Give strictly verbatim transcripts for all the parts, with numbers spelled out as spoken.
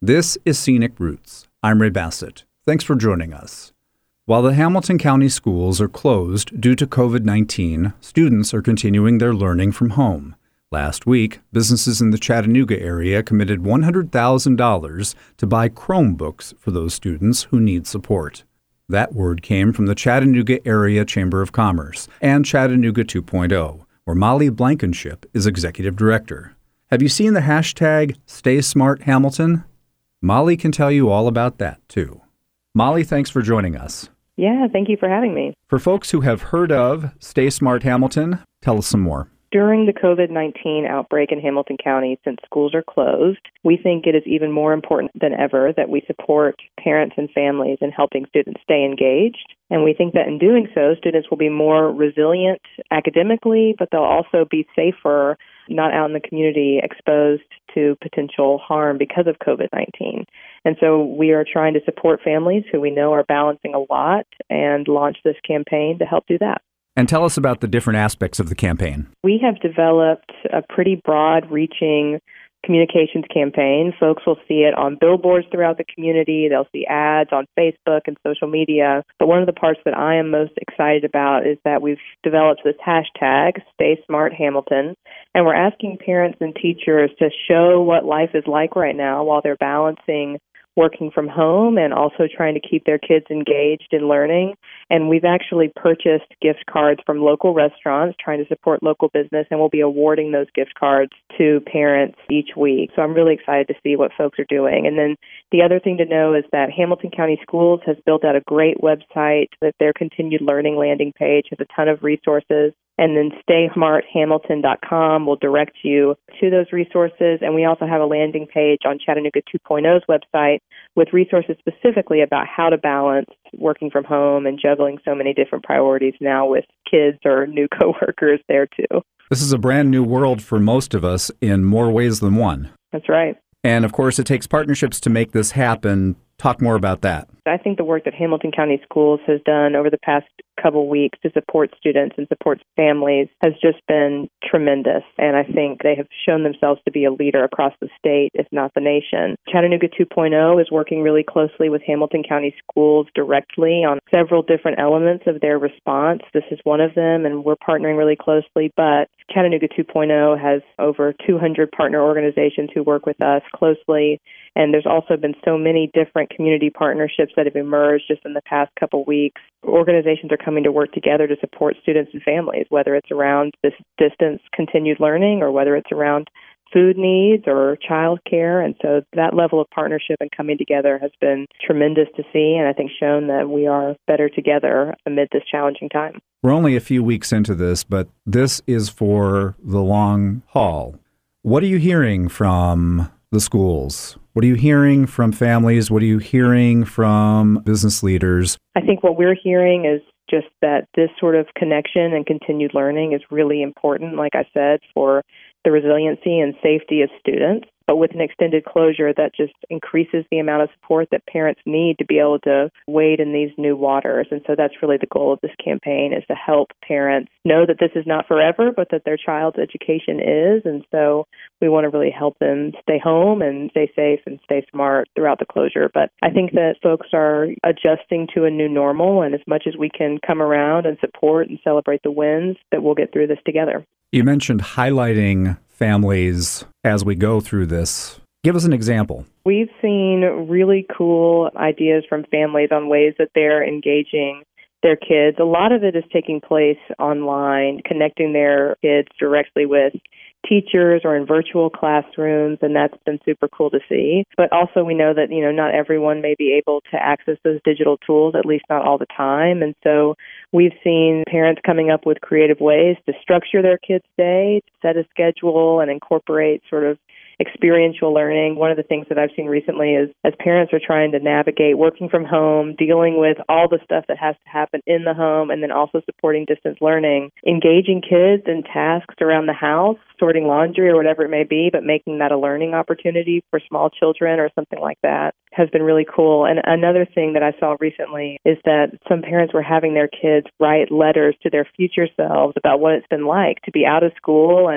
This is Scenic Roots. I'm Ray Bassett. Thanks for joining us. While the Hamilton County schools are closed due to covid nineteen, students are continuing their learning from home. Last week, businesses in the Chattanooga area committed one hundred thousand dollars to buy Chromebooks for those students who need support. That word came from the Chattanooga Area Chamber of Commerce and Chattanooga two point oh, where Molly Blankenship is executive director. Have you seen the hashtag StaySmartHamilton? Molly can tell you all about that, too. Molly, thanks for joining us. Yeah, thank you for having me. For folks who have heard of Stay Smart Hamilton, tell us some more. During the covid nineteen outbreak in Hamilton County, since schools are closed, we think it is even more important than ever that we support parents and families in helping students stay engaged. And we think that in doing so, students will be more resilient academically, but they'll also be safer, not out in the community exposed to potential harm because of covid nineteen. And so we are trying to support families who we know are balancing a lot and launch this campaign to help do that. And tell us about the different aspects of the campaign. We have developed a pretty broad-reaching communications campaign. Folks will see it on billboards throughout the community. They'll see ads on Facebook and social media. But one of the parts that I am most excited about is that we've developed this hashtag, StaySmartHamilton, and we're asking parents and teachers to show what life is like right now while they're balancing working from home and also trying to keep their kids engaged in learning. And we've actually purchased gift cards from local restaurants, trying to support local business, and we'll be awarding those gift cards to parents each week. So I'm really excited to see what folks are doing. And then the other thing to know is that Hamilton County Schools has built out a great website, that their continued learning landing page has a ton of resources. And then stay smart hamilton dot com will direct you to those resources. And we also have a landing page on Chattanooga two point oh's website with resources specifically about how to balance working from home and juggling so many different priorities now with kids or new coworkers there too. This is a brand new world for most of us in more ways than one. That's right. And of course, it takes partnerships to make this happen. Talk more about that. I think the work that Hamilton County Schools has done over the past couple weeks to support students and support families has just been tremendous. And I think they have shown themselves to be a leader across the state, if not the nation. Chattanooga two point oh is working really closely with Hamilton County Schools directly on several different elements of their response. This is one of them, and we're partnering really closely. But Chattanooga two point oh has over two hundred partner organizations who work with us closely. And there's also been so many different community partnerships that have emerged just in the past couple weeks. Organizations are coming to work together to support students and families, whether it's around this distance continued learning or whether it's around food needs or child care. And so that level of partnership and coming together has been tremendous to see, and I think shown that we are better together amid this challenging time. We're only a few weeks into this, but this is for the long haul. What are you hearing from the schools? What are you hearing from families? What are you hearing from business leaders? I think what we're hearing is just that this sort of connection and continued learning is really important, like I said, for the resiliency and safety of students. But with an extended closure, that just increases the amount of support that parents need to be able to wade in these new waters. And so that's really the goal of this campaign, is to help parents know that this is not forever, but that their child's education is. And so we want to really help them stay home and stay safe and stay smart throughout the closure. But I think that folks are adjusting to a new normal, and as much as we can come around and support and celebrate the wins, that we'll get through this together. You mentioned highlighting families as we go through this. Give us an example. We've seen really cool ideas from families on ways that they're engaging their kids. A lot of it is taking place online, connecting their kids directly with teachers or in virtual classrooms, and that's been super cool to see. But also we know that, you know, not everyone may be able to access those digital tools, at least not all the time. And so we've seen parents coming up with creative ways to structure their kids' day, to set a schedule and incorporate sort of experiential learning. One of the things that I've seen recently is as parents are trying to navigate working from home, dealing with all the stuff that has to happen in the home, and then also supporting distance learning, engaging kids in tasks around the house, sorting laundry or whatever it may be, but making that a learning opportunity for small children or something like that has been really cool. And another thing that I saw recently is that some parents were having their kids write letters to their future selves about what it's been like to be out of school and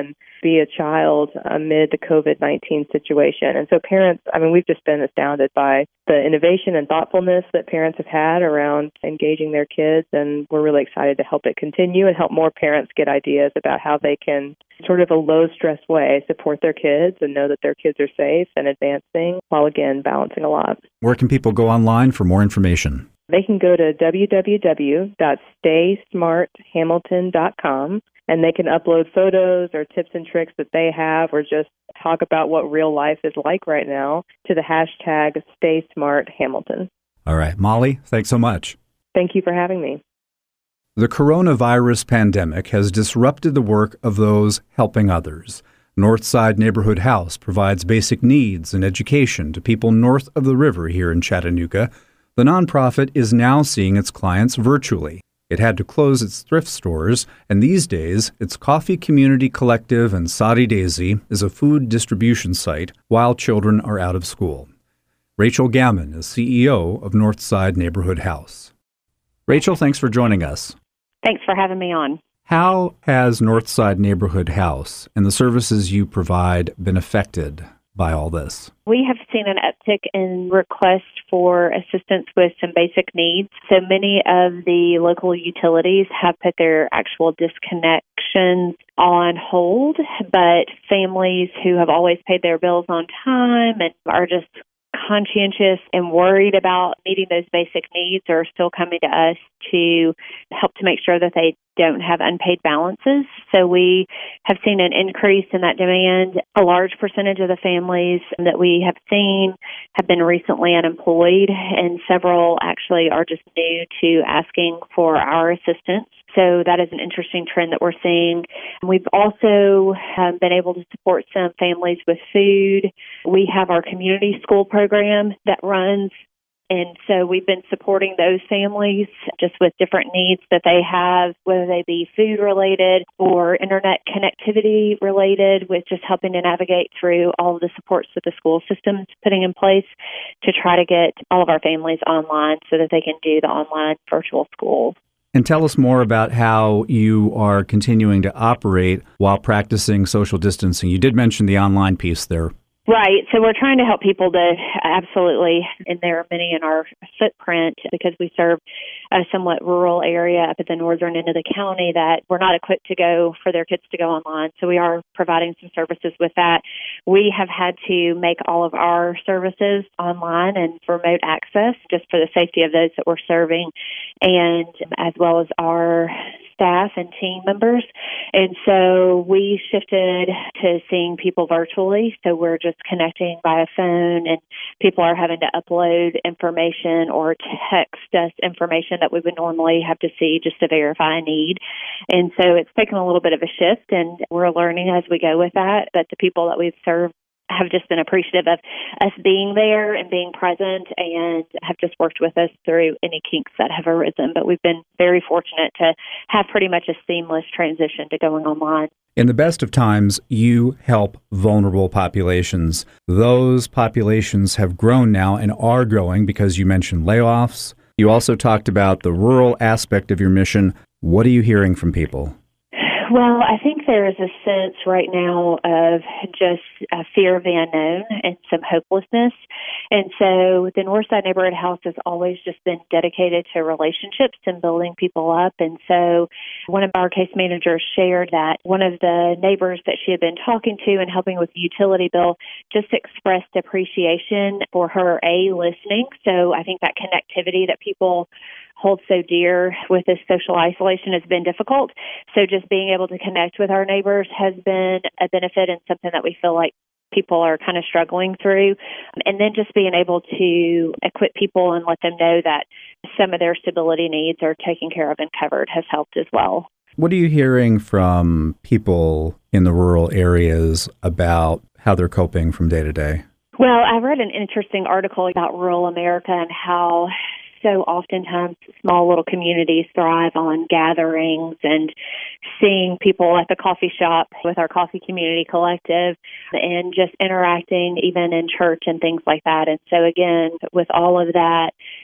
be a child amid the COVID nineteen situation. And so parents, I mean, we've just been astounded by the innovation and thoughtfulness that parents have had around engaging their kids. And we're really excited to help it continue and help more parents get ideas about how they can sort of a low-stress way support their kids and know that their kids are safe and advancing while, again, balancing a lot. Where can people go online for more information? They can go to w w w dot stay smart hamilton dot com, and they can upload photos or tips and tricks that they have or just talk about what real life is like right now to the hashtag Stay Smart Hamilton. All right. Molly, thanks so much. Thank you for having me. The coronavirus pandemic has disrupted the work of those helping others. Northside Neighborhood House provides basic needs and education to people north of the river here in Chattanooga. The nonprofit is now seeing its clients virtually. It had to close its thrift stores, and these days, its Coffee Community Collective and Soddy Daisy is a food distribution site while children are out of school. Rachel Gammon is C E O of Northside Neighborhood House. Rachel, thanks for joining us. Thanks for having me on. How has Northside Neighborhood House and the services you provide been affected by all this? We have seen an uptick in requests for assistance with some basic needs. So many of the local utilities have put their actual disconnections on hold, but families who have always paid their bills on time and are just conscientious and worried about meeting those basic needs are still coming to us to help to make sure that they don't have unpaid balances. So we have seen an increase in that demand. A large percentage of the families that we have seen have been recently unemployed, and several actually are just new to asking for our assistance. So that is an interesting trend that we're seeing. We've also um, been able to support some families with food. We have our community school program that runs, and so we've been supporting those families just with different needs that they have, whether they be food related or internet connectivity related, with just helping to navigate through all of the supports that the school system's putting in place to try to get all of our families online so that they can do the online virtual schools. And tell us more about how you are continuing to operate while practicing social distancing. You did mention the online piece there. Right. So we're trying to help people to absolutely, and there are many in our footprint because we serve a somewhat rural area up at the northern end of the county that we're not equipped to go for their kids to go online. So we are providing some services with that. We have had to make all of our services online and remote access just for the safety of those that we're serving, and as well as our staff and team members. And so we shifted to seeing people virtually. So we're just connecting via phone, and people are having to upload information or text us information that we would normally have to see just to verify a need. And so it's taken a little bit of a shift, and we're learning as we go with that. But the people that we've served have just been appreciative of us being there and being present, and have just worked with us through any kinks that have arisen. But we've been very fortunate to have pretty much a seamless transition to going online. In the best of times, you help vulnerable populations. Those populations have grown now and are growing because you mentioned layoffs. You also talked about the rural aspect of your mission. What are you hearing from people? Well, I think there is a sense right now of just a fear of the unknown and some hopelessness. And so the Northside Neighborhood House has always just been dedicated to relationships and building people up. And so one of our case managers shared that one of the neighbors that she had been talking to and helping with the utility bill just expressed appreciation for her, A, listening. So I think that connectivity that people hold so dear with this social isolation has been difficult. So just being able to connect with our neighbors has been a benefit and something that we feel like people are kind of struggling through. And then just being able to equip people and let them know that some of their stability needs are taken care of and covered has helped as well. What are you hearing from people in the rural areas about how they're coping from day to day? Well, I read an interesting article about rural America and how so oftentimes small little communities thrive on gatherings and seeing people at the coffee shop with our Coffee Community Collective and just interacting even in church and things like that. And so again, with all of that,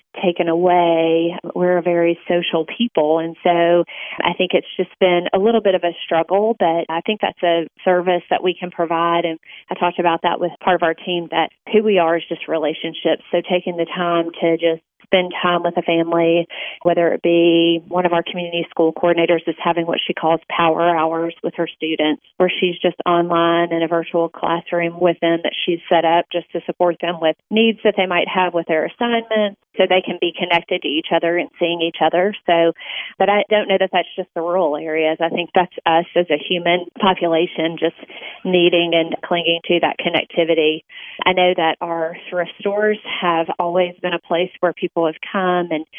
taken away. We're a very social people, and so I think it's just been a little bit of a struggle, but I think that's a service that we can provide, and I talked about that with part of our team, that who we are is just relationships, so taking the time to just spend time with a family, whether it be one of our community school coordinators is having what she calls power hours with her students, where she's just online in a virtual classroom with them that she's set up just to support them with needs that they might have with their assignments so they can be connected to each other and seeing each other. So, but I don't know that that's just the rural areas. I think that's us as a human population just needing and clinging to that connectivity. I know that our thrift stores have always been a place where people have come and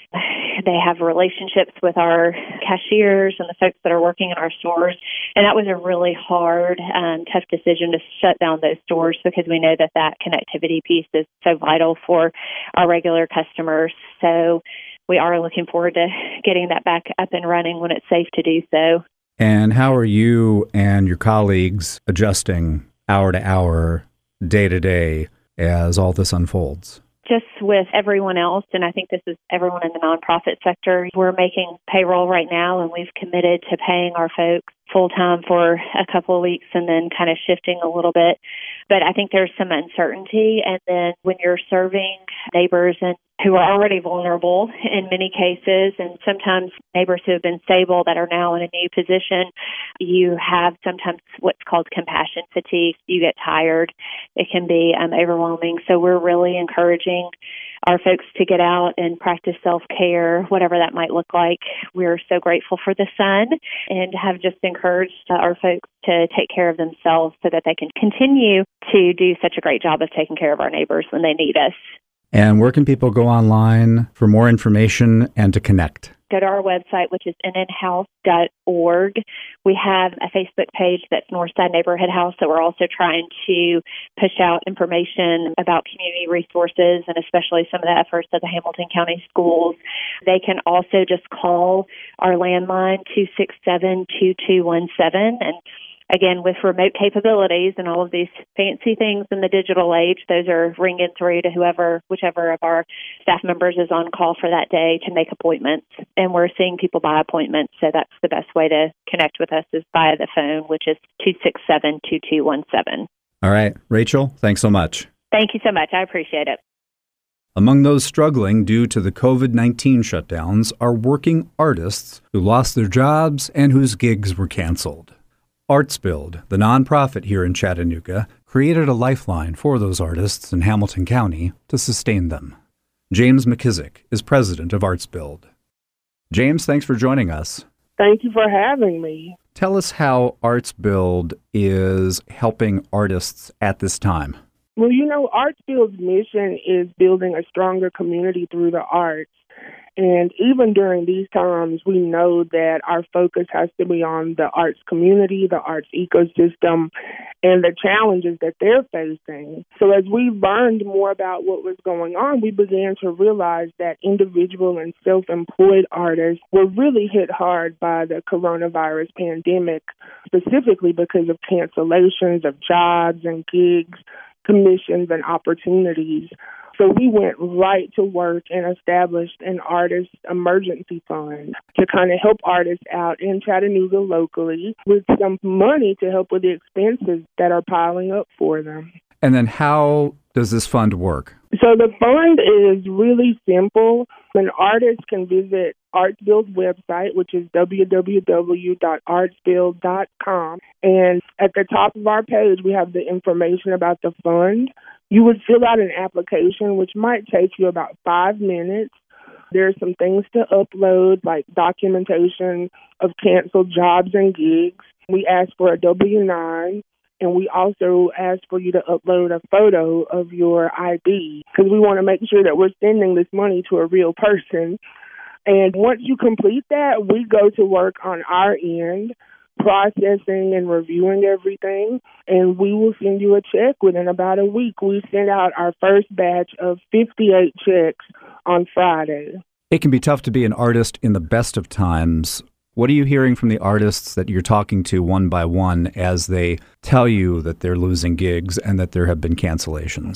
they have relationships with our cashiers and the folks that are working in our stores. And that was a really hard, um, tough decision to shut down those stores because we know that that connectivity piece is so vital for our regular customers. So we are looking forward to getting that back up and running when it's safe to do so. And how are you and your colleagues adjusting hour to hour, day to day as all this unfolds? Just with everyone else, and I think this is everyone in the nonprofit sector, we're making payroll right now, and we've committed to paying our folks full-time for a couple of weeks and then kind of shifting a little bit. But I think there's some uncertainty, and then when you're serving neighbors and who are already vulnerable in many cases, and sometimes neighbors who have been stable that are now in a new position, you have sometimes what's called compassion fatigue. You get tired. It can be um, overwhelming. So we're really encouraging our folks to get out and practice self-care, whatever that might look like. We're so grateful for the sun and have just encouraged uh, our folks to take care of themselves so that they can continue to do such a great job of taking care of our neighbors when they need us. And where can people go online for more information and to connect? Go to our website, which is n n house dot org. We have a Facebook page that's Northside Neighborhood House that we're also trying to push out information about community resources and especially some of the efforts of the Hamilton County Schools. They can also just call our landline two six seven, two two one seven. And again, with remote capabilities and all of these fancy things in the digital age, those are ringing through to whoever, whichever of our staff members is on call for that day to make appointments. And we're seeing people by appointment, so that's the best way to connect with us is via the phone, which is two six seven, two two one seven. All right. Rachel, thanks so much. Thank you so much. I appreciate it. Among those struggling due to the covid nineteen shutdowns are working artists who lost their jobs and whose gigs were canceled. ArtsBuild, the nonprofit here in Chattanooga, created a lifeline for those artists in Hamilton County to sustain them. James McKissick is president of ArtsBuild. James, thanks for joining us. Thank you for having me. Tell us how ArtsBuild is helping artists at this time. Well, you know, ArtsBuild's mission is building a stronger community through the arts. And even during these times, we know that our focus has to be on the arts community, the arts ecosystem, and the challenges that they're facing. So as we learned more about what was going on, we began to realize that individual and self-employed artists were really hit hard by the coronavirus pandemic, specifically because of cancellations of jobs and gigs, commissions, and opportunities. So we went right to work and established an artist emergency fund to kind of help artists out in Chattanooga locally with some money to help with the expenses that are piling up for them. And then how does this fund work? So the fund is really simple. An artist can visit ArtsBuild's website, which is w w w dot arts build dot com. And at the top of our page, we have the information about the fund. You would fill out an application, which might take you about five minutes. There's some things to upload, like documentation of canceled jobs and gigs. We ask for a W nine, and we also ask for you to upload a photo of your I D because we want to make sure that we're sending this money to a real person. And once you complete that, we go to work on our end, processing and reviewing everything, and we will send you a check within about a week. We send out our first batch of fifty-eight checks on Friday. It can be tough to be an artist in the best of times. What are you hearing from the artists that you're talking to one by one as they tell you that they're losing gigs and that there have been cancellations?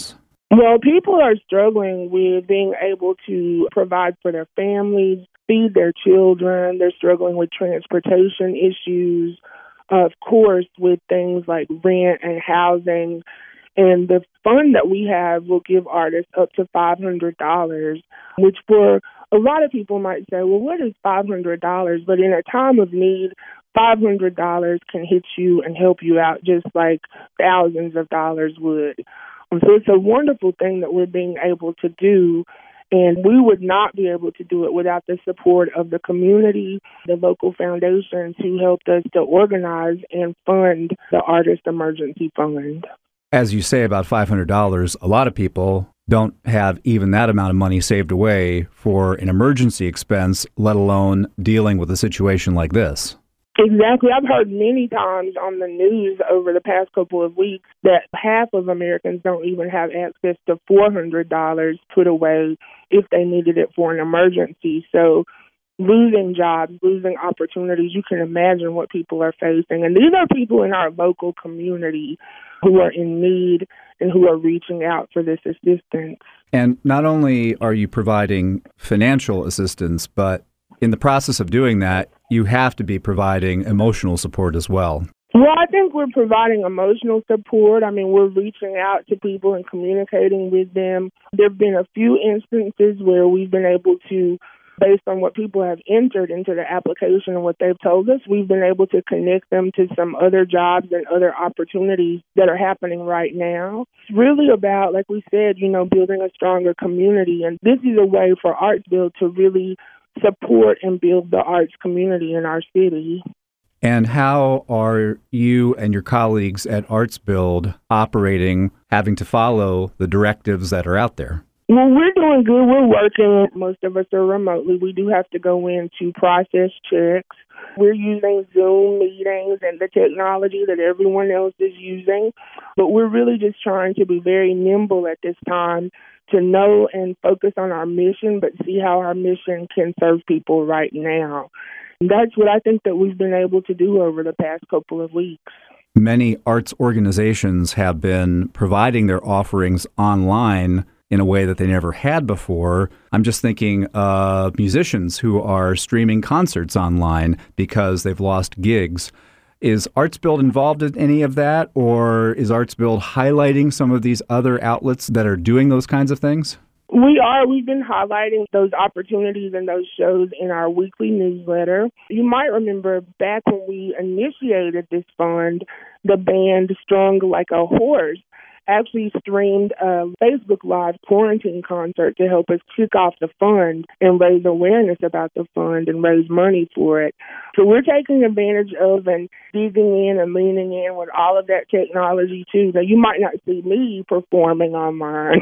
Well, people are struggling with being able to provide for their families, feed their children. They're struggling with transportation issues, of course, with things like rent and housing. And the fund that we have will give artists up to five hundred dollars, which for a lot of people might say, well, what is five hundred dollars? But in a time of need, five hundred dollars can hit you and help you out just like thousands of dollars would. Um, so it's a wonderful thing that we're being able to do. And we would not be able to do it without the support of the community, the local foundations who helped us to organize and fund the Artist Emergency Fund. As you say, about five hundred dollars, a lot of people don't have even that amount of money saved away for an emergency expense, let alone dealing with a situation like this. Exactly. I've heard many times on the news over the past couple of weeks that half of Americans don't even have access to four hundred dollars put away if they needed it for an emergency. So losing jobs, losing opportunities, you can imagine what people are facing. And these are people in our local community who are in need and who are reaching out for this assistance. And not only are you providing financial assistance, but in the process of doing that, you have to be providing emotional support as well. Well, I think we're providing emotional support. I mean, we're reaching out to people and communicating with them. There have been a few instances where we've been able to, based on what people have entered into the application and what they've told us, we've been able to connect them to some other jobs and other opportunities that are happening right now. It's really about, like we said, you know, building a stronger community. And this is a way for ArtsBuild to really support and build the arts community in our city. And how are you and your colleagues at ArtsBuild operating, having to follow the directives that are out there? Well, we're doing good. We're working. Most of us are remotely. We do have to go in to process checks. We're using Zoom meetings and the technology that everyone else is using. But we're really just trying to be very nimble at this time to know and focus on our mission, but see how our mission can serve people right now. And that's what I think that we've been able to do over the past couple of weeks. Many arts organizations have been providing their offerings online in a way that they never had before. I'm just thinking of musicians who are streaming concerts online because they've lost gigs. Is ArtsBuild involved in any of that, or is ArtsBuild highlighting some of these other outlets that are doing those kinds of things? We are. We've been highlighting those opportunities and those shows in our weekly newsletter. You might remember back when we initiated this fund, the band Strung Like a Horse actually streamed a Facebook Live quarantine concert to help us kick off the fund and raise awareness about the fund and raise money for it. So we're taking advantage of and digging in and leaning in with all of that technology too. Now, you might not see me performing online,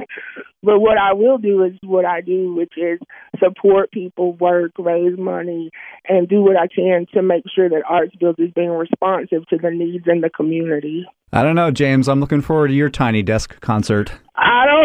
but what I will do is what I do, which is support people, work, raise money, and do what I can to make sure that ArtsBuild is being responsive to the needs in the community. I don't know, James. I'm looking forward to your Tiny Desk concert. I don't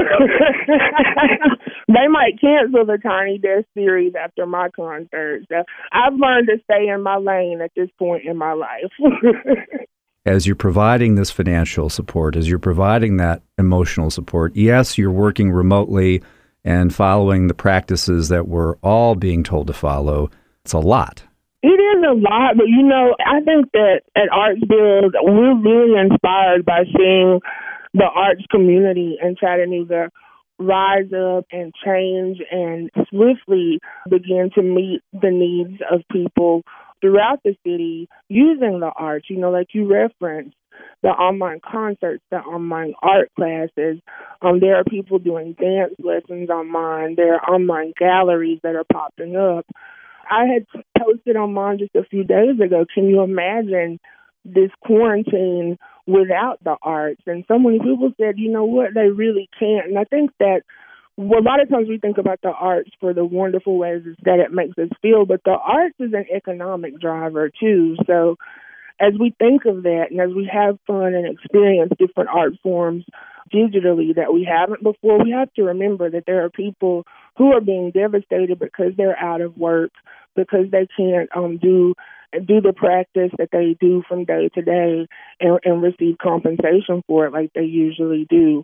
know. They might cancel the Tiny Desk series after my concert. So I've learned to stay in my lane at this point in my life. As you're providing this financial support, as you're providing that emotional support, yes, you're working remotely and following the practices that we're all being told to follow. It's a lot. It is a lot, but, you know, I think that at ArtsBuild, we're really inspired by seeing the arts community in Chattanooga rise up and change and swiftly begin to meet the needs of people throughout the city using the arts. You know, like you referenced, the online concerts, the online art classes. Um, there are people doing dance lessons online. There are online galleries that are popping up. I had posted online just a few days ago, can you imagine this quarantine without the arts? And so many people said, you know what, they really can't. And I think that well, a lot of times we think about the arts for the wonderful ways that it makes us feel, but the arts is an economic driver too. So as we think of that and as we have fun and experience different art forms digitally that we haven't before, we have to remember that there are people who are being devastated because they're out of work, because they can't um, do do the practice that they do from day to day and, and receive compensation for it like they usually do.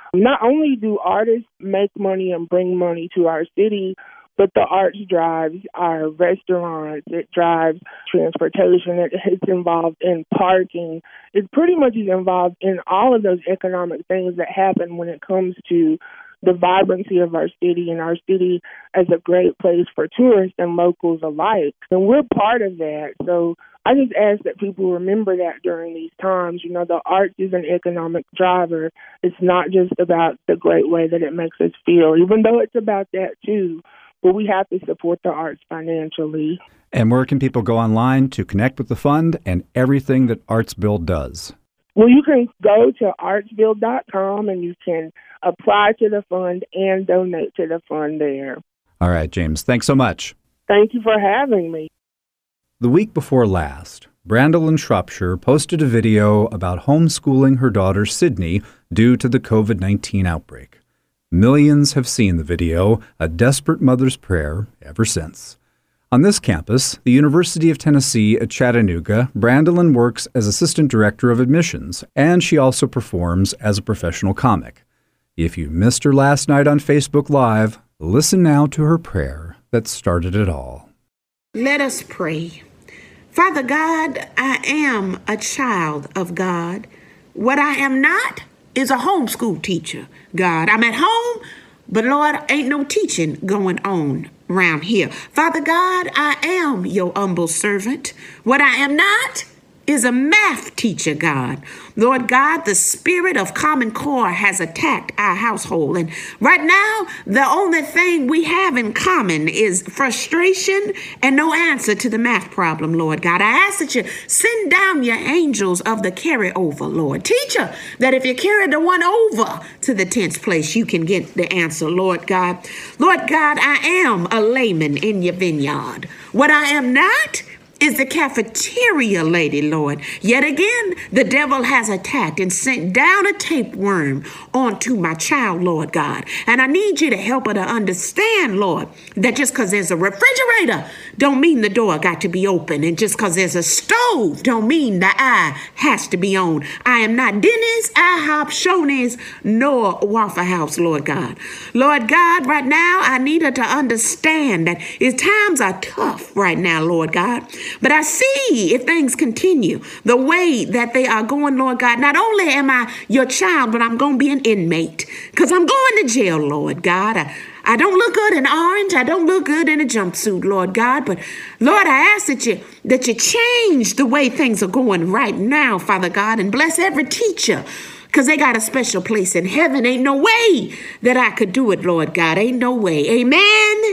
Not only do artists make money and bring money to our city, but the arts drives our restaurants, it drives transportation, it, it's involved in parking. It pretty much is involved in all of those economic things that happen when it comes to the vibrancy of our city and our city as a great place for tourists and locals alike. And we're part of that. So I just ask that people remember that during these times. You know, the arts is an economic driver. It's not just about the great way that it makes us feel, even though it's about that too. But we have to support the arts financially. And where can people go online to connect with the fund and everything that ArtsBuild does? Well, you can go to arts build dot com and you can apply to the fund and donate to the fund there. All right, James, thanks so much. Thank you for having me. The week before last, Brandel in Shropshire posted a video about homeschooling her daughter Sydney due to the covid nineteen outbreak. Millions have seen the video, a desperate mother's prayer, ever since. On this campus, the University of Tennessee at Chattanooga, Brandel works as Assistant Director of Admissions, and she also performs as a professional comic. If you missed her last night on Facebook Live, listen now to her prayer that started it all. Let us pray. Father God, I am a child of God. What I am not is a homeschool teacher, God. I'm at home, but Lord, ain't no teaching going on around here. Father God, I am your humble servant. What I am not is a math teacher, God. Lord God, the spirit of Common Core has attacked our household. And right now, the only thing we have in common is frustration and no answer to the math problem, Lord God. I ask that you send down your angels of the carryover, Lord. Teacher, that if you carry the one over to the tenth place, you can get the answer, Lord God. Lord God, I am a layman in your vineyard. What I am not is the cafeteria lady, Lord. Yet again, the devil has attacked and sent down a tapeworm onto my child, Lord God. And I need you to help her to understand, Lord, that just because there's a refrigerator don't mean the door got to be open. And just because there's a stove don't mean the eye has to be on. I am not Denny's, IHOP, Shoney's, nor Waffle House, Lord God. Lord God, right now, I need her to understand that his times are tough right now, Lord God. But I see if things continue the way that they are going, Lord God, not only am I your child, but I'm going to be an inmate because I'm going to jail, Lord God. I, I don't look good in orange. I don't look good in a jumpsuit, Lord God. But Lord, I ask that you, that you change the way things are going right now, Father God, and bless every teacher because they got a special place in heaven. Ain't no way that I could do it, Lord God. Ain't no way. Amen,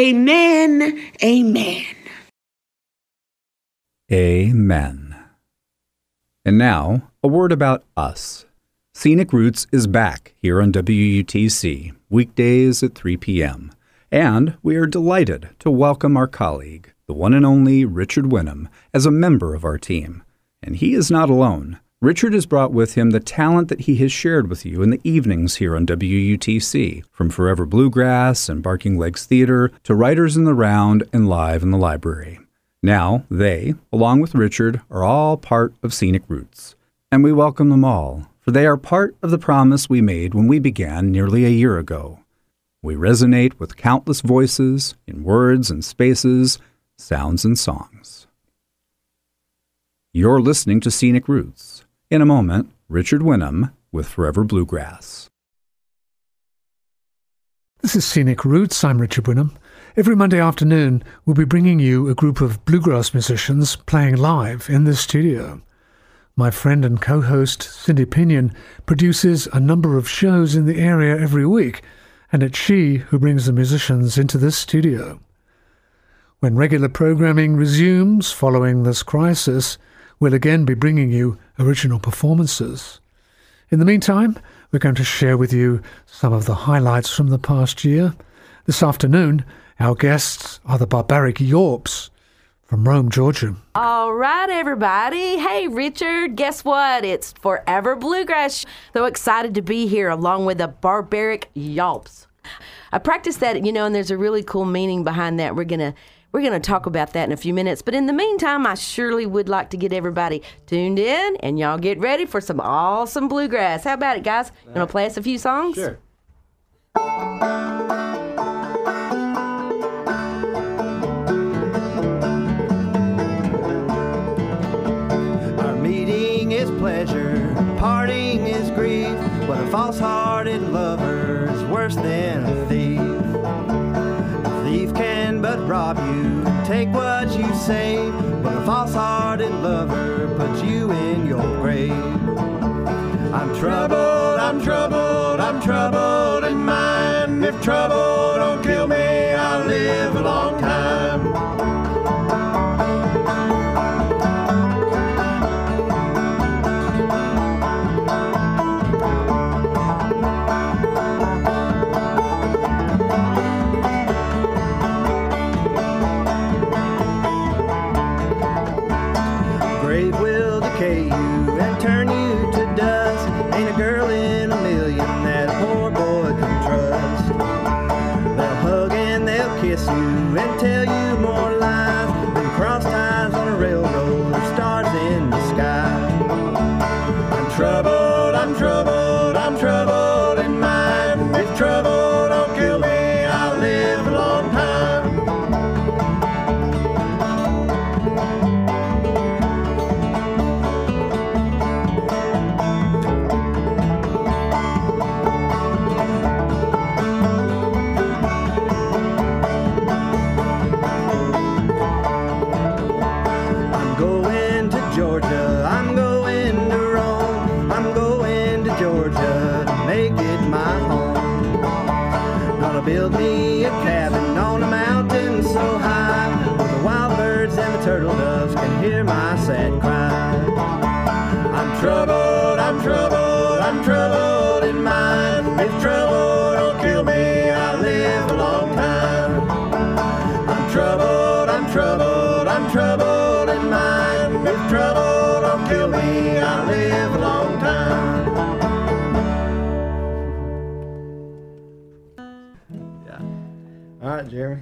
amen, amen. Amen. And now, a word about us. Scenic Roots is back here on W U T C, weekdays at three p.m. And we are delighted to welcome our colleague, the one and only Richard Winham, as a member of our team. And he is not alone. Richard has brought with him the talent that he has shared with you in the evenings here on W U T C, from Forever Bluegrass and Barking Legs Theater to Writers in the Round and Live in the Library. Now, they, along with Richard, are all part of Scenic Roots. And we welcome them all, for they are part of the promise we made when we began nearly a year ago. We resonate with countless voices, in words and spaces, sounds and songs. You're listening to Scenic Roots. In a moment, Richard Winham with Forever Bluegrass. This is Scenic Roots. I'm Richard Winham. Every Monday afternoon, we'll be bringing you a group of bluegrass musicians playing live in the studio. My friend and co-host, Cindy Pinion, produces a number of shows in the area every week, and it's she who brings the musicians into this studio. When regular programming resumes following this crisis, we'll again be bringing you original performances. In the meantime, we're going to share with you some of the highlights from the past year. This afternoon, our guests are the Barbaric Yorps from Rome, Georgia. All right, everybody. Hey, Richard, guess what? It's Forever Bluegrass. So excited to be here along with the Barbaric Yorps. I practiced that, you know, and there's a really cool meaning behind that. We're going to We're going to talk about that in a few minutes. But in the meantime, I surely would like to get everybody tuned in, and y'all get ready for some awesome bluegrass. How about it, guys? You want to play us a few songs? Sure. Our meeting is pleasure, parting is grief, but a false-hearted lover is worse than a thief. A thief can but rob you, take what you say, but a false-hearted lover puts you in your grave. I'm troubled, I'm troubled, I'm troubled in mind. If trouble don't kill me, I'll live a long time. Grave will decay you and turn you to dust. Ain't a girl in a million that a poor boy can trust. They'll hug and they'll kiss you and tell you more lies than cross ties on a railroad or stars in the sky. I'm troubled, I'm troubled, I'm troubled in mind. If trouble don't kill me, I'll live a long time. I'm going to Georgia, I'm going to Rome, I'm going to Georgia to make it my home. Gonna build me a cabin on a mountain so high, where the wild birds and the turtle doves can hear my sad cry. I'm troubled, I'm troubled, I'm troubled in mind. If trouble don't kill me, I'll live a long time. I'm troubled, I'm troubled, I'm troubled in mind. If trouble don't kill me, I'll live a long time. Yeah. All right, Jeremy.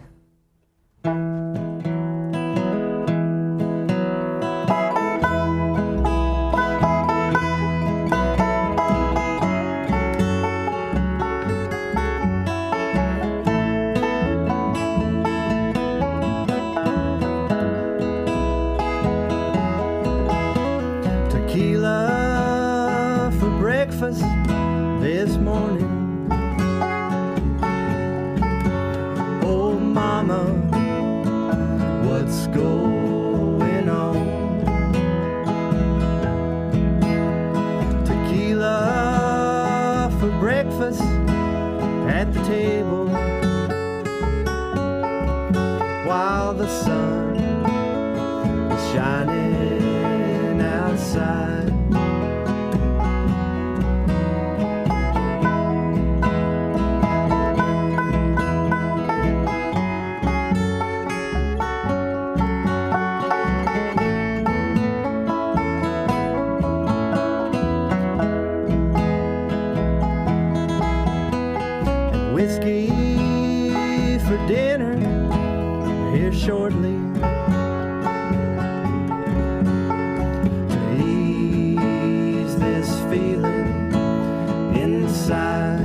Tequila for breakfast this morning. Oh mama, what's going on? Tequila for breakfast at the table, while the sun is shining outside. Whiskey for dinner here shortly, to ease this feeling inside.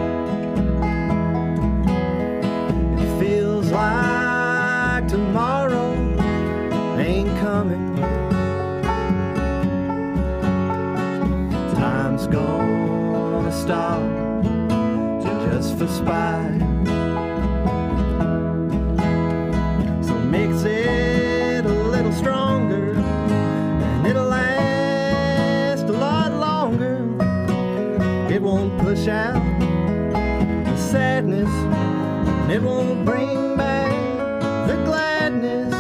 It feels like tomorrow ain't coming. Time's gonna stop just for spite. So mix it a little stronger, and it'll last a lot longer. It won't push out the sadness, and it won't bring back the gladness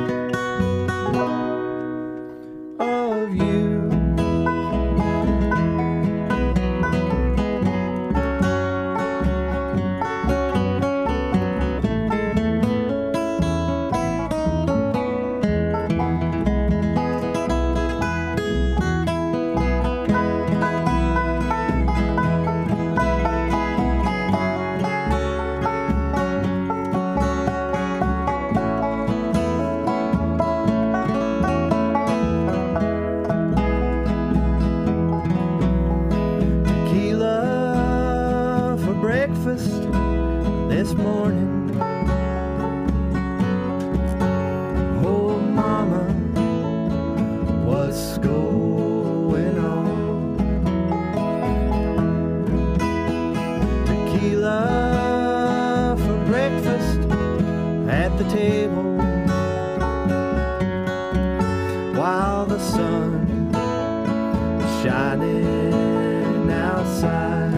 of you. this morning. Oh, mama, what's going on? Tequila for breakfast at the table, while the sun is shining outside.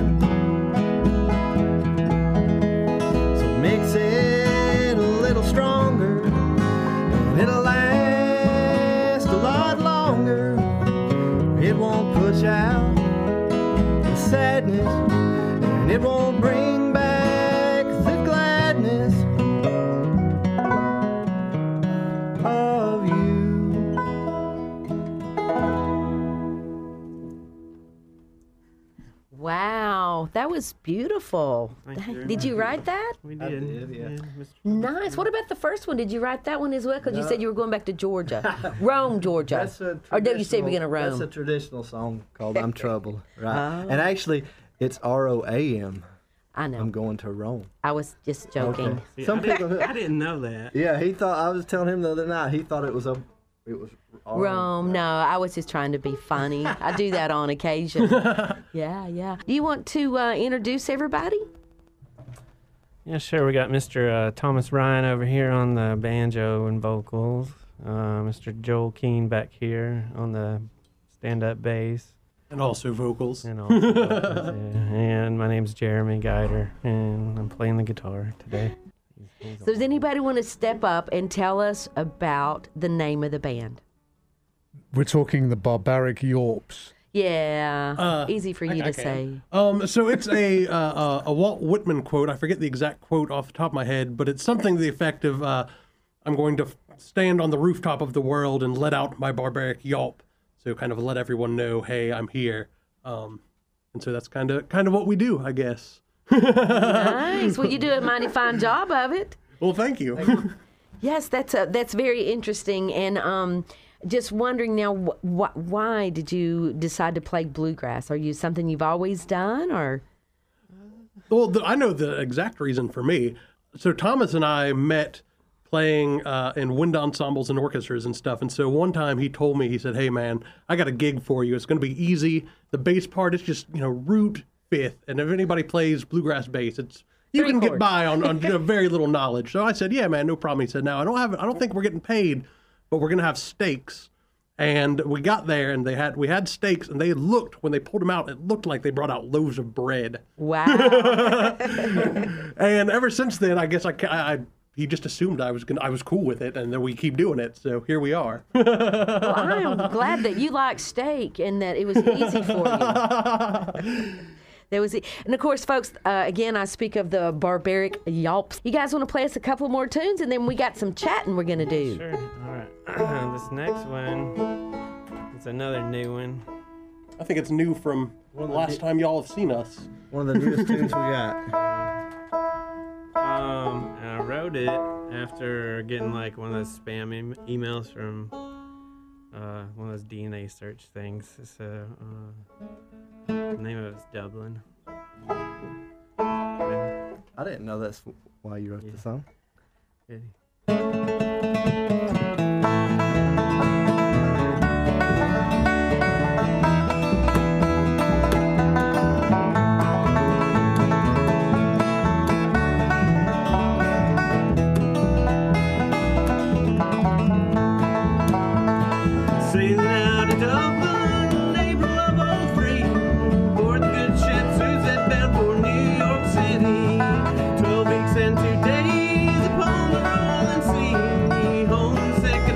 So mix it a little stronger, and it'll last a lot longer. It won't push out the sadness, and it won't bring back the gladness of you. Wow, that was beautiful. Thank you. Did you write that? We I did. did, yeah. Mister Nice. What about the first one? Did you write that one as well? Because you No. said you were going back to Georgia. Rome, Georgia. That's a Or did you say we're going to traditional- Rome? That's a traditional song called I'm Trouble, right? Oh. And actually, it's R O A M. I know. I'm going to Rome. I was just joking. See, Some I, didn't, people- I didn't know that. Yeah, he thought, I was telling him the other night, he thought it was a, it was R O. Rome. No, I was just trying to be funny. I do that on occasion. Yeah, yeah. Do you want to uh, introduce everybody? Yeah, sure. We got Mister Uh, Thomas Ryan over here on the banjo and vocals. Uh, Mister Joel Keene back here on the stand-up bass. And also vocals. And, also vocals, yeah. And my name's Jeremy Guider, and I'm playing the guitar today. So does anybody want to step up and tell us about the name of the band? We're talking the Barbaric Yorps. Yeah, Uh, easy for I- you I to can. say. Um, so it's a uh, uh, a Walt Whitman quote. I forget the exact quote off the top of my head, but it's something to the effect of, uh, "I'm going to f- stand on the rooftop of the world and let out my barbaric yelp." So kind of let everyone know, hey, I'm here. Um, and so that's kind of kind of what we do, I guess. Nice. Well, you do a mighty fine job of it. Well, thank you. Yes, that's a, that's very interesting. And um, just wondering now, wh- wh- why did you decide to play bluegrass? Are you something you've always done, or? Well, the, I know the exact reason for me. So Thomas and I met playing uh, in wind ensembles and orchestras and stuff. And so one time he told me, he said, hey, man, I got a gig for you. It's going to be easy. The bass part is just, you know, root fifth. And if anybody plays bluegrass bass, it's you Three can get chords. by on, on very little knowledge. So I said, yeah, man, no problem. He said, now, I don't have, I don't think we're getting paid, but we're going to have steaks. And we got there, and they had we had steaks, and they looked, when they pulled them out, it looked like they brought out loaves of bread. Wow. And ever since then, I guess I, ca- I, I he just assumed I was gonna I was cool with it, and then we keep doing it. So here we are. Well, I am glad that you like steak and that it was easy for you. There was, and of course, folks. Uh, again, I speak of the Barbaric Yelps. You guys want to play us a couple more tunes, and then we got some chatting we're gonna do. Sure. All right. This next one is another new one. I think it's new from the last time y'all have seen us. One of the newest tunes we got. Um, and I wrote it after getting like one of those spam em- emails from uh, one of those D N A search things. So uh, the name of it's Dublin. I didn't know that's why you wrote Yeah. the song. Yeah. Sailing out of Dublin, April of oh three, aboard the good ship Suzette bound for New York City. Twelve weeks and two days upon the rolling sea, homesick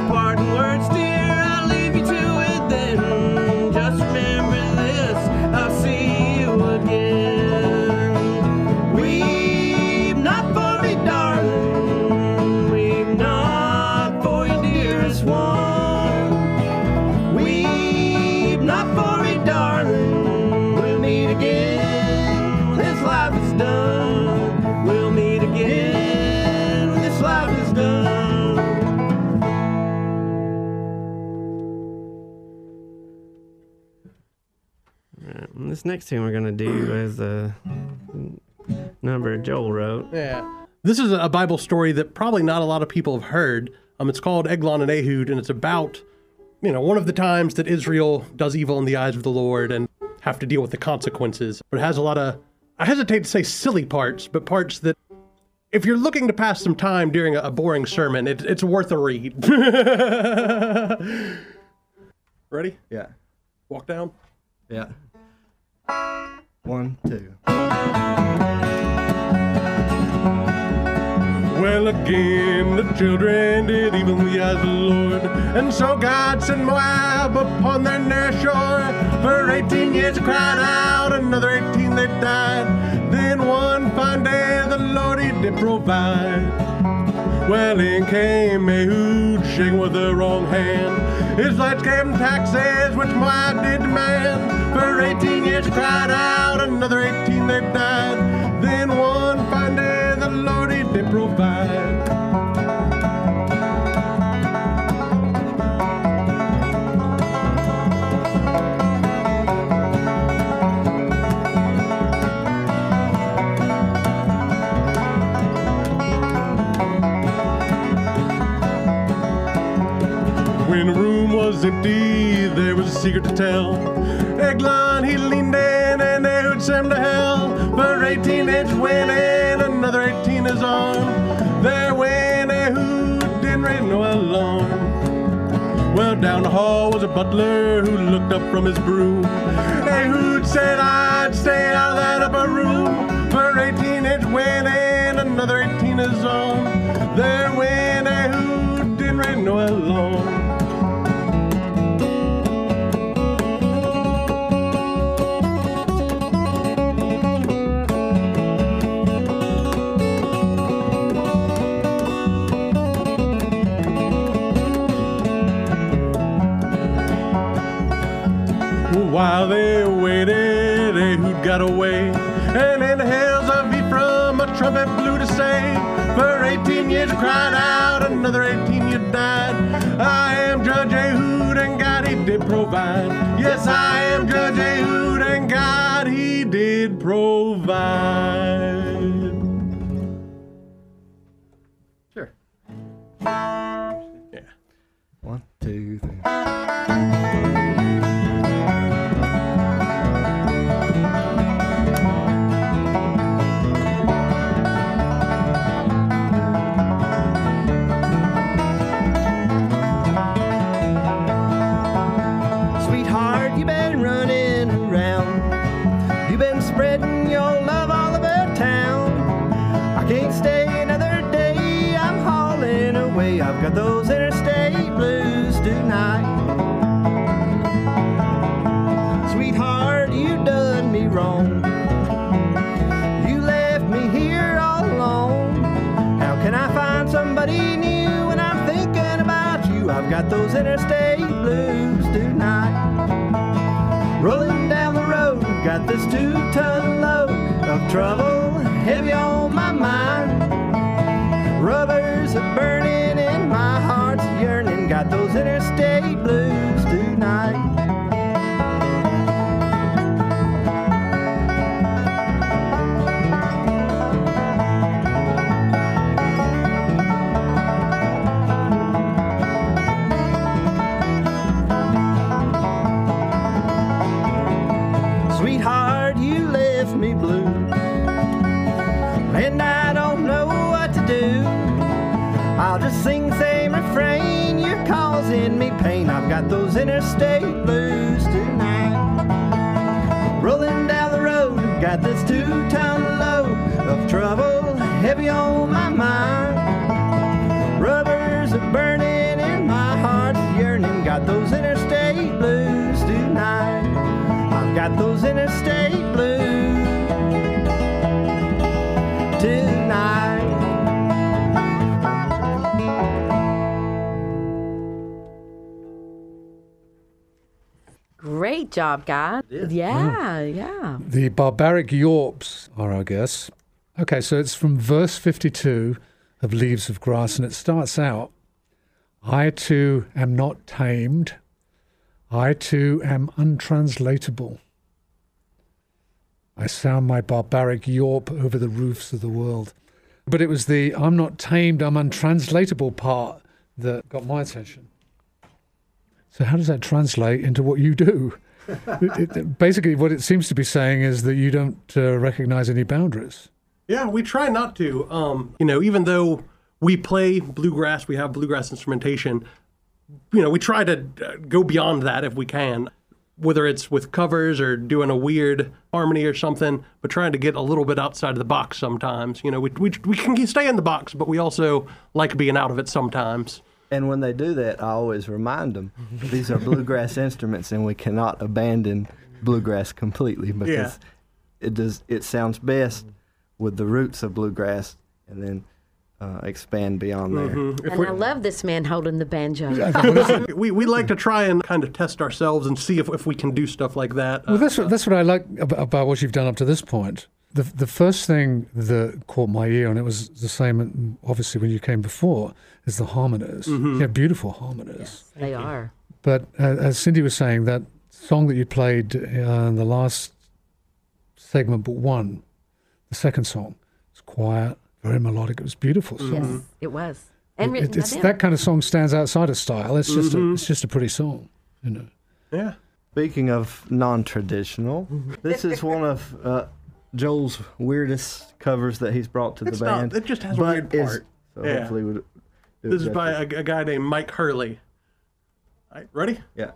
parting words, dear, I'll leave you to it then. Just remember this, I'll see you again. Weep not for me, darling, weep not for your dearest one. Weep not for me, darling, we'll meet again when this life is done. We'll meet again when this life is done. Alright, and this next tune we're gonna do is a number Joel wrote. Yeah. This is a Bible story that probably not a lot of people have heard. Um, it's called Eglon and Ehud, and it's about, you know, one of the times that Israel does evil in the eyes of the Lord and have to deal with the consequences. But it has a lot of, I hesitate to say silly parts, but parts that, if you're looking to pass some time during a, a boring sermon, it, it's worth a read. Ready? Yeah. Walk down. Yeah. One, two. Well, again, the children did evil in the eyes of the Lord, and so God sent Moab upon their near shore. For eighteen years they cried out, another eighteen they died. Then one fine day the Lord he did provide. Well, in came Ehud, shaking with the wrong hand. Israelites gave him taxes, which Moab did demand. For eighteen years they cried out, another eighteen they died. Then one fine day the Lord he did provide. When the room was empty, there was a secret to tell. Eglon, he leaned in, and Ehud sent him to hell. For eighteen inch went in, another eighteen is on. There went Ehud, didn't raise no alarm. Well, down the hall was a butler who looked up from his broom. Ehud said, I'd stay out of that upper room. For eighteen inch went in, another eighteen is on. There went Ehud, didn't raise no alarm. While they waited, Ehud got away, and in the hills of Ephraim a trumpet blew to say, for eighteen years you cried out, another eighteen you died. I am Judge Ehud, and God he did provide. Yes, I am Judge Ehud, and God he did provide. Sure. Yeah. One, two, three. Spreading your love all over town. I can't stay another day, I'm hauling away. I've got those interstate blues tonight. Sweetheart, you done me wrong. You left me here all alone. How can I find somebody new when I'm thinking about you? I've got those interstate blues tonight. Rolling down the road, got this two-ton load of trouble heavy on my mind. Rubbers are burning and my heart's yearning. Got those interstate blues tonight. Sweetheart, you left me blue, and I don't know what to do. I'll just sing the same refrain, you're causing me pain. I've got those interstate blues tonight. Rolling down the road, got this two-ton load of trouble heavy on my mind. Rubbers are burning in my yearning. Got those interstate blues tonight. I've got those interstate blues tonight. Great job, guys. Yeah, yeah. The Barbaric Yorps are our guests. Okay, so it's from verse fifty-two of Leaves of Grass, and it starts out, I too am not tamed. I too am untranslatable. I sound my barbaric Yorp over the roofs of the world. But it was the I'm not tamed, I'm untranslatable part that got my attention. So how does that translate into what you do? it, it, basically, what it seems to be saying is that you don't uh, recognize any boundaries. Yeah, we try not to. Um, you know, even though we play bluegrass, we have bluegrass instrumentation, you know, we try to uh, go beyond that if we can, whether it's with covers or doing a weird harmony or something, but trying to get a little bit outside of the box sometimes. You know, we, we, we can stay in the box, but we also like being out of it sometimes. And when they do that, I always remind them, these are bluegrass instruments, and we cannot abandon bluegrass completely because Yeah. it does. It sounds best with the roots of bluegrass, and then uh, expand beyond there. Mm-hmm. And I love this man holding the banjo. we we like to try and kind of test ourselves and see if, if we can do stuff like that. Well, that's what, that's what I like about, about what you've done up to this point. The the first thing that caught my ear, and it was the same, obviously, when you came before, is the harmonies. Mm-hmm. Yeah, beautiful harmonies. Yes, they are. But uh, as Cindy was saying, that song that you played uh, in the last segment, but one, the second song, it's quiet, very melodic. It was beautiful song. Yes, it was. And It- written by it's them. that kind of song stands outside of style. It's just Mhm. a, it's just a pretty song, you know. Yeah. Speaking of non-traditional, this is one of uh, Joel's weirdest covers that he's brought to It's the not- band. it just has a but weird is- part. So Yeah. hopefully we'll do it This is by a, justice. a guy named Mike Hurley. All right, ready? Yeah.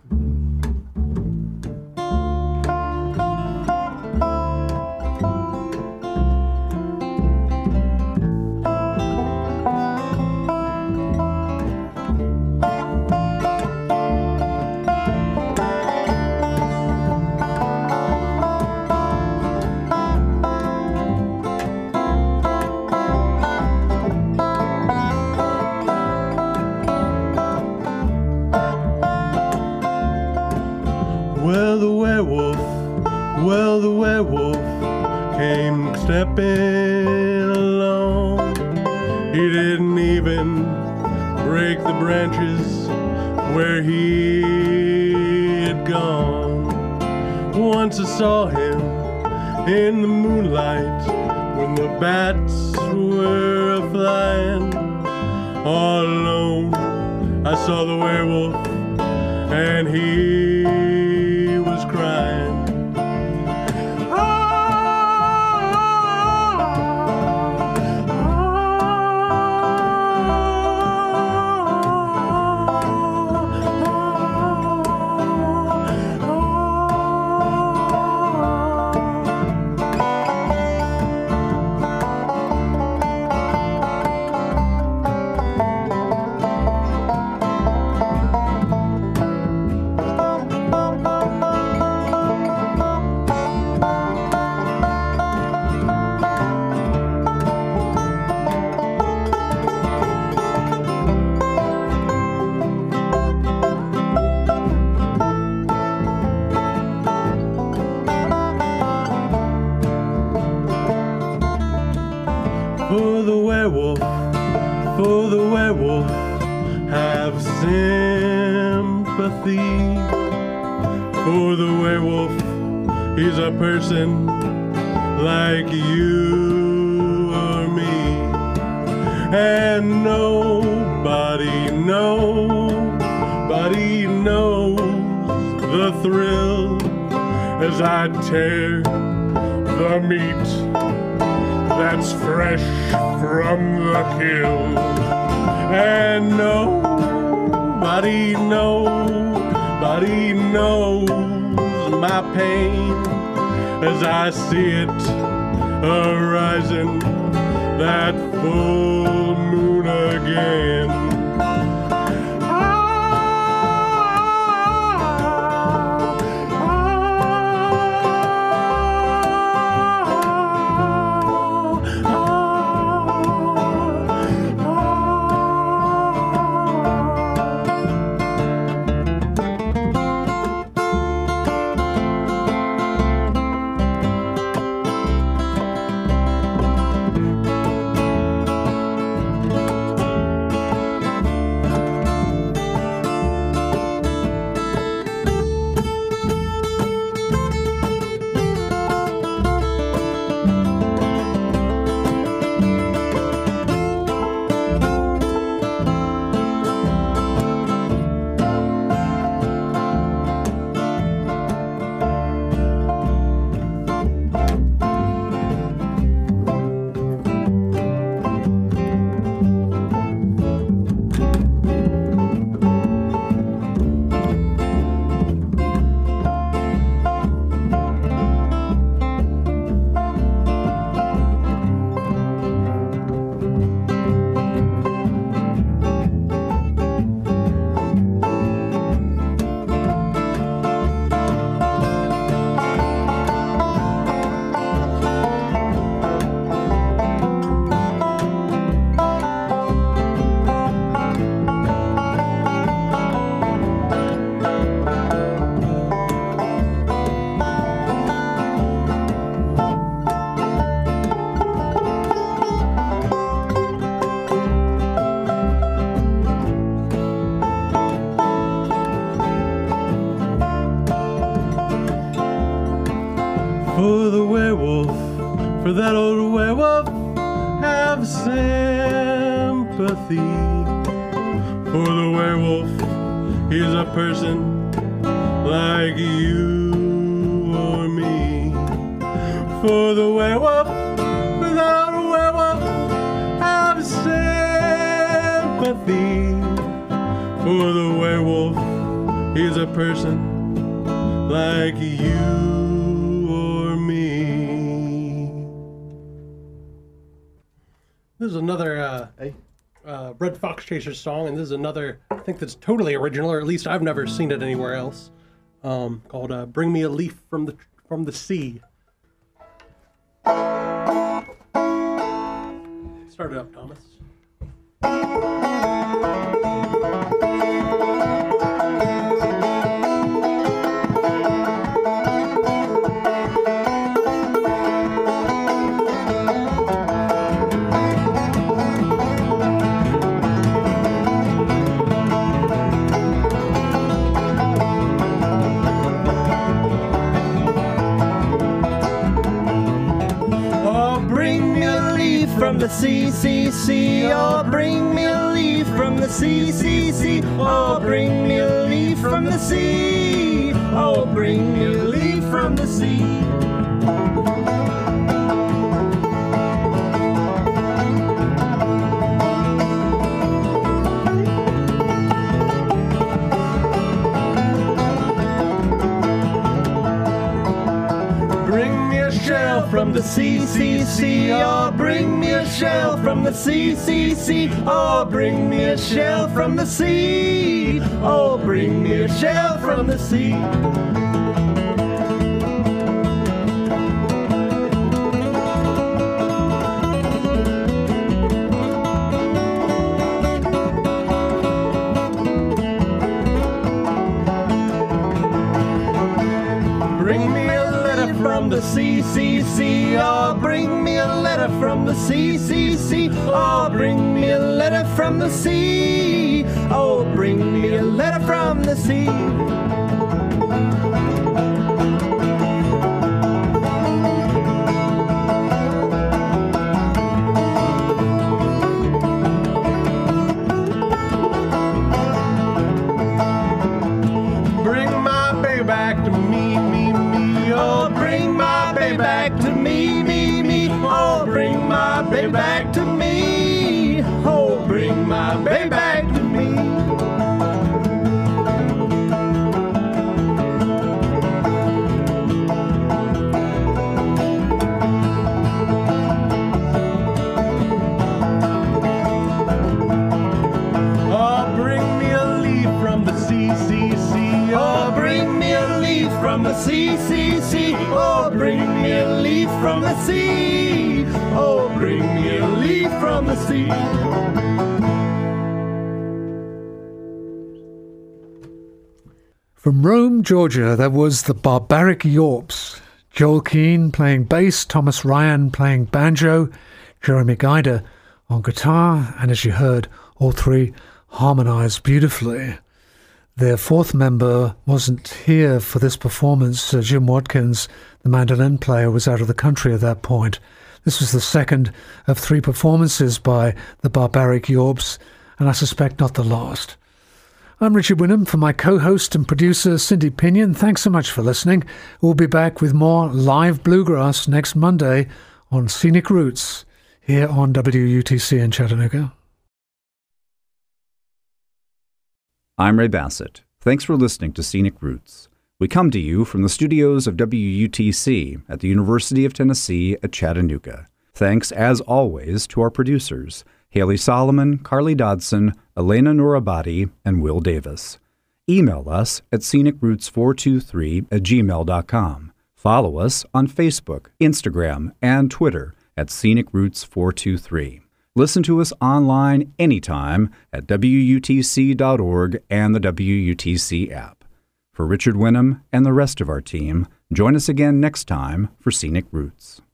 Well, the werewolf, well, the werewolf came stepping along. He didn't even break the branches where he had gone. Once I saw him in the moonlight when the bats were a-flying. All alone, I saw the werewolf and he was crying. For the werewolf, for the werewolf, have sympathy. For the werewolf, he's a person like you or me. And nobody, nobody knows the thrill as I tear the meat that's fresh from the kill. And nobody, nobody knows my pain as I see it arising, that full moon again. Ah, For the werewolf, for that old werewolf, have sympathy. For the werewolf, he's a person like you or me. For the werewolf, for that old werewolf, have sympathy. For the werewolf, he's a person like you. This is another uh, hey. uh, Red Fox Chasers song, and this is another, I think that's totally original, or at least I've never seen it anywhere else, um, called uh, Bring Me a Leaf from the from the Sea. Start it up, Thomas. From the C C C, oh, bring me a leaf from the C C C, oh, bring me a leaf from the sea, oh, bring me a leaf from the sea. From the C C C, oh, bring me a shell from the C C C, oh, bring me a shell from the sea, oh, bring me a shell from the sea. C C C, oh, bring me a letter from the C C C, oh, bring me a letter from the sea, oh, bring me a letter from the sea. Bring my baby back to me, me, me, oh, bring my baby back to me, me, me, oh, bring my baby back to me, oh, bring my baby back to me. Oh, bring me a leaf from the C C C, oh, bring me a leaf from the C C C, oh, bring me a leaf from the sea, oh, bring me a leaf from the sea. From Rome, Georgia, that was the Barbaric Yorps. Joel Keane playing bass, Thomas Ryan playing banjo, Jeremy Guida on guitar, and as you heard, all three harmonised beautifully. Their fourth member wasn't here for this performance. Uh, Jim Watkins, the mandolin player, was out of the country at that point. This was the second of three performances by the Barbaric Yorps, and I suspect not the last. I'm Richard Winham. For my co-host and producer, Cindy Pinion, thanks so much for listening. We'll be back with more live bluegrass next Monday on Scenic Roots here on W U T C in Chattanooga. I'm Ray Bassett. Thanks for listening to Scenic Roots. We come to you from the studios of W U T C at the University of Tennessee at Chattanooga. Thanks, as always, to our producers, Haley Solomon, Carly Dodson, Elena Norabati, and Will Davis. Email us at scenic roots four two three at gmail dot com. Follow us on Facebook, Instagram, and Twitter at scenic roots four two three. Listen to us online anytime at W U T C dot org and the W U T C app. For Richard Winham and the rest of our team, join us again next time for Scenic Roots.